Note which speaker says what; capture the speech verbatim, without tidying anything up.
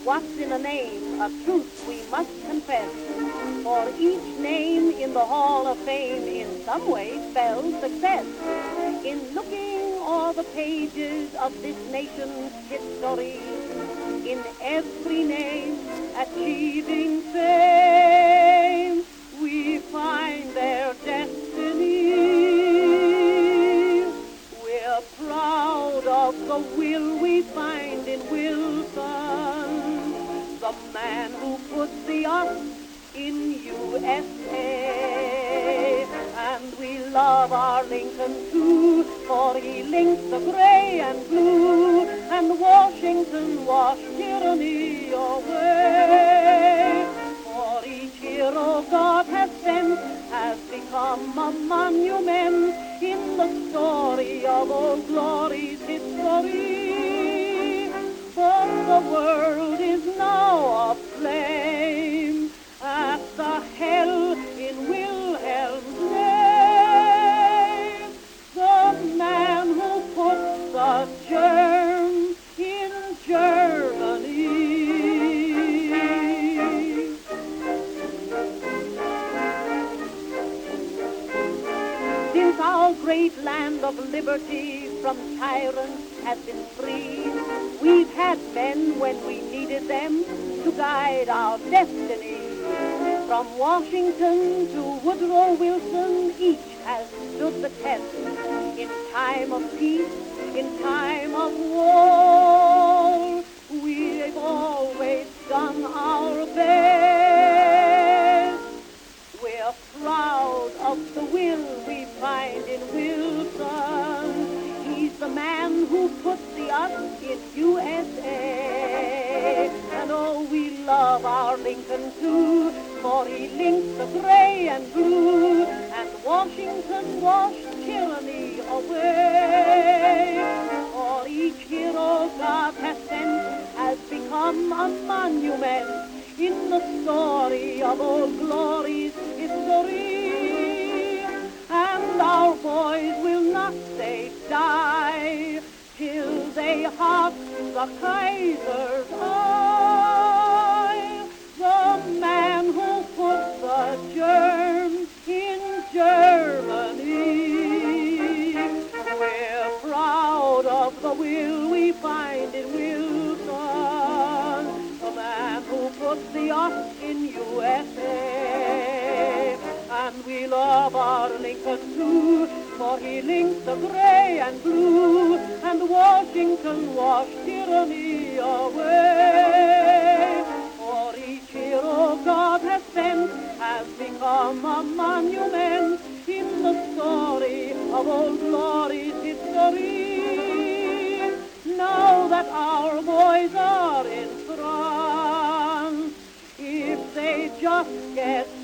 Speaker 1: What's in a name? A truth we must confess. For each name in the Hall of Fame in some way spells success. In looking o'er the pages of this nation's history, in every name achieving fame, we find their destiny. We're proud of the will we find in Wilson, the man who put the us in U S A. And we love our Lincoln too, for he linked the gray and blue, and Washington washed tyranny away. For each hero God has sent has become a monument in the story of Old Glory's history. But the world is now aflame at the hell in Wilhelm's name. The man who put the germ in Germany. Since our great land of liberty from tyrants has been free, we've had men when we needed them to guide our destiny. From Washington to Woodrow Wilson, each has stood the test. In time of peace, in time of war, we've always done our best. We're proud of the will we find in Wilson. He's the man who put the us in U S A. And oh, we love our Lincoln too, for he linked the gray and blue, and Washington washed tyranny away. For each hero God has sent has become a monument in the story of Old Glory's history. And our boys will not say die till they hug the Kaiser's eye. The man who put the germ in Germany. We're proud of the will we find in Wilson, the man who put the us in U S A. And we love our Lincoln too, for he linked the gray and blue, and Washington washed tyranny away. For each hero God has sent has become a monument in the story of Old Glory's history. Now that our boys are in France, if they just get